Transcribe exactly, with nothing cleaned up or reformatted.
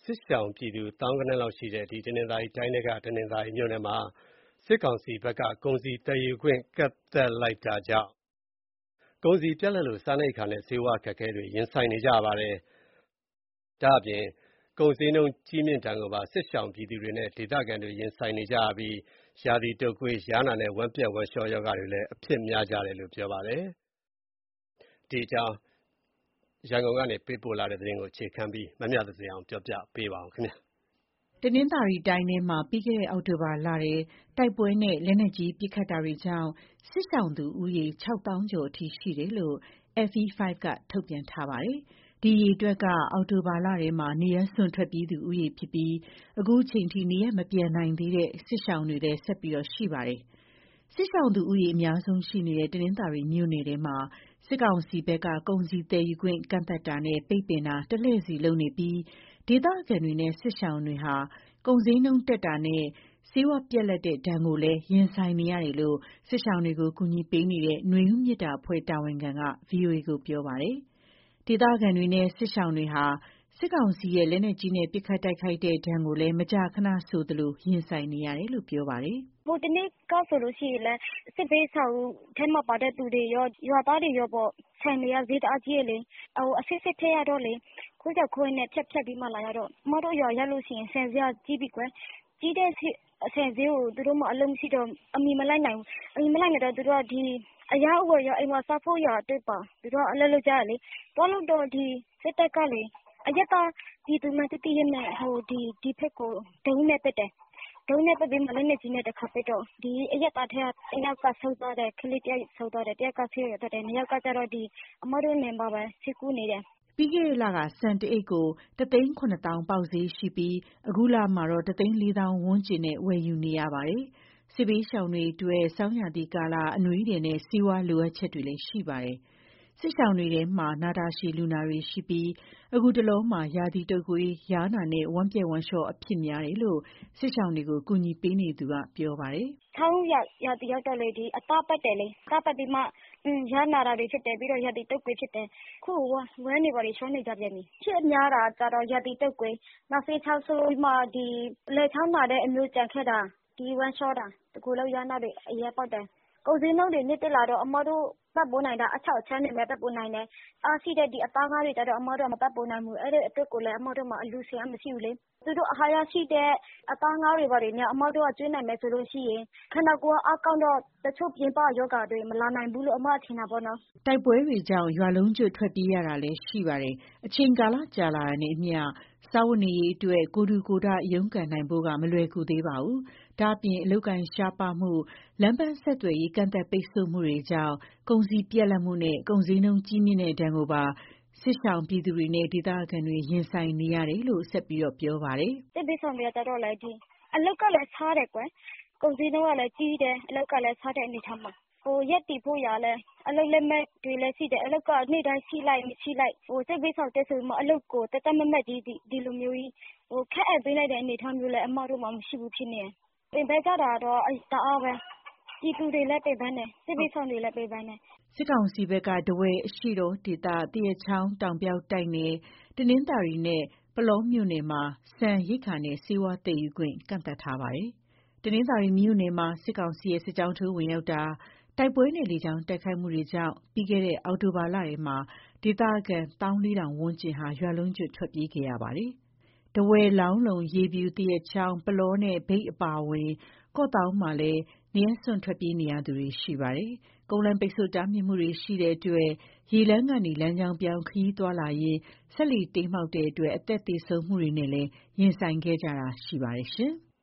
စစ်ရှောင်ပြည်သူသောင်းဂဏန်းလောက်ရှိတဲ့တနင်္သာရီတိုင်းထဲကတနင်္သာရီမြို့နယ်မှာစစ်ကောင်စီဘက်ကကုန်စည်သယ်ယူခွင့်ကန့်သတ်လိုက်တာကြောင့်ကုန်စည်ပြတ်လပ်လို့စားနပ်ရိက္ခာနဲ့ဆေးဝါးအခက်အခဲတွေရင်ဆိုင်နေကြရပါတယ်။ဒါ့အပြင်ကုန်စည်နှုန်းကြီးမြင့်ဒဏ်ကိုပါစစ်ရှောင်ပြည်သူတွေနဲ့ဒေသခံတွေရင်ဆိုင်နေကြရပြီးရာသီတုပ်ကွေး၊ယားနာနဲ့ဝမ်းပျက်ဝမ်းလျှောရောဂါတွေလည်းအဖြစ်များကြတယ်လို့ပြောပါတယ်။ဒီအကြောင်းရန်ကုန်ကနေပေးပို့လာတဲ့သတင်းကိုအခြေခံပြီးမမြသဇင်အောင်ပြောပြပေးပါမယ်။တနင်္သာရီတိုင်းထဲမှာပြီးခဲ့တဲ့အောက်တိုဘာလထဲတိုက်ပွဲနဲ့လက်နက်ကြီးပစ်ခတ်တာတွေကြောင့်စစ်ရှောင်သူဦးရေခြောက်သောင်းကျော်အထိရှိတယ်လို့ F E ၅ ကထုတ်ပြန်ထားပါတယ်။ဒီအရေအတွက်ကအောက်တိုဘာလထဲမှာနေရပ်စွန့်ထွက်ပြေးသူဦးရေဖြစ်ပြီးအခုချိန်ထိနေရပ်မပြန်နိုင်သေးတဲ့စစ်ရှောင်တွေလည်းဆက်ပြီးရှိပါတယ်။စစ်ရှောင်သူဦးရေအများဆုံးရှိနေတဲ့တနင်္သာရီမြို့နယ်ထဲမှာစစ်ကောင်စီဘက်ကကုန်စည်သယ်ယူခွင့်ကန့်သတ်တာနဲ့ပိတ်ပင်တာတလှည့်စီလုပ်နေပြီးဒေသခံတွေနဲ့စစ်ရှောင်တွေဟာကုန်စည်နှုန်းတက်တာနဲ့ဆေးဝါးပြတ်လတ်တဲ့ဒဏ်ကိုလည်းရင်ဆိုင်နေရတယ်လို့စစ်ရှောင်တွေကိုကူညီပေးနေတဲ့ຫນွေဦးမြစ်တာအဖွဲ့တာဝန်ခံက ဗွီအိုအေကိုပြောပါတယ်။ဒေသခံတွေနဲ့စစ်ရှောင်တွေဟာစစ်ကောင်စီရဲ့လက်နက်ကြီးနဲ့ပစ်ခတ်တိုက်ခိုက်တဲ့ဒဏ်ကိုလည်းမကြာခဏဆိုသလိုရင်ဆိုင်နေရတယ်လို့ပြောပါတယ်။ဟိုတနေ့ကဆိုလို့ရှိရင်လည်းစစ်ဘေးဆောင်ထဲမှာပါတဲ့သူတွေရောရွာသားတွေရောပေါ့ဆိုင်တွေကဈေးတအားကြီးလေဟိုအစစ်စစ်ထည့်ရတော့လေခွေးကြောက်ခွေးနဲ့ဖြတ်ဖြတ်ပြီးမှလာရတော့မတို့ရွာရောက်လို့ရှိရင်ဆန်စရာကြီးပြီကွယ်ကြီးတဲ့ဆန်စည်းကိုသူတို့မှအလုံးမရှိတော့အမီမလိုက်နိုင်ဘူးအမီမလိုက်နိုင်တော့သူတို့ကဒီအရာအဝယ်ရောအိမ်မှာစားဖို့ရအတွက်ပါသူတို့အလုပ်လုပ်ကြရလေတော့လို့တော့ဒီစစ်တပ်ကလေအရက်သားဒီသူမတတိယနဲ့ဟိုဒီဒီဖက်ကိုဒုံးနဲ့တက်တယ်ဒုံးနဲ့ပတ်ပြီးမလည်းနဲ့ကြီးနဲ့တစ်ခါပစ်တော့ဒီအရက်သားထဲကတယောက်ကဆုတ်သွားတယ်ခလေးတယောက်ဆုတ်သွားတယ်တယောက်ကဆေးရတတ်တယ်နှစ်ယောက်ကကျတော့ဒီအမတို့နေပါပဲဆေးကူးနေတယ်ပြီးခဲ့တဲ့လကစံတအိတ်ကိုတသိန်းခုနှစ်သောင်းပေါက်ဈေးရှိပြီးအခုလမှာတော့တသိန်းလေးသောင်းဝန်းကျင်နဲ့ဝယ်ယူနေရပါတယ်။စစ်ဘေးရှောင်တွေအတွက်ဆောင်းရာသီကာလအနွေးတွေနဲ့စီးဝါးလိုအပ်ချက်တွေလည်းရှိပါတယ်။စစ်ရှောင်တွေထဲမှာနာတာရှည်လူနာတွေရှိပြီးအခုတလုံးမှာရာသီတုပ်ကွေးယားနာနဲ့ဝမ်းပျက်ဝမ်းလျှောအဖြစ်များတယ်လို့စစ်ရှောင်တွေကိုကူညီပေးနေသူကပြောပါတယ်။ဆောင်းရရာသီရောက်တော့လေဒီအသားပတ်တယ်လေအသားပတ်ပြီးမှอืมရနာတာတွေဖြစ်တယ်ပြီးတော့ရာသီတုပ်ကွေးဖြစ်တယ်ခုဝဝမ်းနေပါလေချောနေကြပြန်ပြီဖြစ်များတာကြတော့ရာသီတုပ်ကွေးနောက်ဆေးချောက်ဆိုးမှဒီလက်ချောင်းနာတဲ့အမျိုးကြံခဲ့တာဒီဝမ်းလျှောတာတကူလောက်ရနာတွေအရေးပေါက်တယ်ကုန်စည်နှုန်းတွေမြင့်တက်လာတော့အမတို့ပတ်ပိုးနိုင်တာအချောက်ချမ်းနေမဲ့ပတ်ပိုးနိုင်တယ်အားရှိတဲ့ဒီအသားကားတွေကြတော့အမတို့မပတ်ပိုးနိုင်ဘူးအဲ့ဒီအတွက်ကိုလည်းအမတို့မှာအလူစင်အမရှိဘူးလေသူတို့အဟာရရှိတဲ့အသားငါးတွေပါတယ်ညအမတို့ကကျွေးနိုင်မယ်ဆိုလို့ရှိရင်ခန္ဓာကိုယ်အကောင်းတော့တချို့ပြင်းပယောဂတွေမလာနိုင်ဘူးလို့အမထင်တာပေါ့နော်တိုက်ပွဲတွေကြောင့်ရွာလုံးကျွတ်ထွက်ပြေးရတာလည်းရှိပါတယ်အချိန်ကာလကြာလာတာနဲ့အမျှစားဝတ်နေရေးအတွက်ကိုယ်ထူကိုယ်ထရုန်းကန်နိုင်ဖို့ကမလွယ်ကူသေးပါဘူးဒါ့အပြင်အလုတ်ကန်ရှားပါမှုလမ်းပန်းဆက်သွယ်ရေးကန့်သတ်ပိတ်ဆို့မှုတွေကြောင့်ကုန်စည်ပြတ်လတ်မှုနဲ့ကုန်စည်နှုန်းကြီးမြင့်တဲ့ဒဏ်ကိုပါစစ်ရှောင်ပြည်သူတွေနဲ့ဒေသခံတွေရင်ဆိုင်နေရတယ်လို့ဆက်ပြီးတော့ပြောပါတယ်စစ်ဘေးဆောင်တွေကကြတော့လေဒီအလုတ်ကလည်းစားတယ်ကွယ်ကုန်စည်နှုန်းကလည်းကြီးတယ်အလုတ်ကလည်းစားတဲ့အနေထားမှာဟိုရက်တီဖို့ရလဲအလုတ်လက်မဲ့တွေလည်းရှိတယ်အလုတ်ကနေ့တိုင်းရှိလိုက်မရှိလိုက်ဟိုစစ်ဘေးဆောင်တဲ့ဆိုမှအလုတ်ကိုတသက်မမက်ကြီးဒီလိုမျိုးကြီးဟိုခက်အပ်ပေးလိုက်တဲ့အနေထားမျိုးလည်းအမတို့မှမရှိဘူးဖြစ်နေတယ်ပင်ပန်းကြတာတော့အတအားပဲပြည်သူတွေလည်းပင်ပန်းတယ်စစ်ဘေးဆောင်တွေလည်းပင်ပန်းတယ်စစ်ကောင်စီဘက်ကတဝဲအရှိတော်ဒေသတရချောင်းတောင်ပြောက်တိုက်နယ်တနင်္သာရီနဲ့ပလောမြို့နယ်မှာစံရိတ်ခါနဲ့စေဝါတည်ယူခွင့်ကန့်သတ်ထားပါတယ်တနင်္သာရီမြို့နယ်မှာစစ်ကောင်စီရဲ့စစ်ကြောင်းထိုးဝင်ရောက်တာတိုက်ပွဲနယ်လေကြောင်းတိုက်ခိုက်မှုတွေကြောင့်ပြီးခဲ့တဲ့အောက်တိုဘာလထဲမှာဒေသခံတစ်သောင်းလေးထောင်ဝန်းကျင်ဟာရွာလုံးကျွတ်ထွက်ပြေးခဲ့ရပါတယ်။တဝဲလောင်းလုံရေပြူတရချောင်းပလောနဲ့မြိတ်အပါအဝင်ကော့တောင်းမှာလည်းနေရစွန့်ထွက်ပြေးနေရသူတွေရှိပါတယ်။ကုန်းလမ်းပိတ်ဆို့တားမြစ်မှုတွေရှိတဲ့အတွက်ရေလမ်းကနေလမ်းကြောင်းပြောင်းခရီးသွားလာရင်ဆက်လီတိမ်မှောက်တဲ့အတွက်အသက်သေဆုံးမှုတွေနဲ့လည်းရင်ဆိုင်ခဲ့ကြတာရှိပါတယ်ရှင်။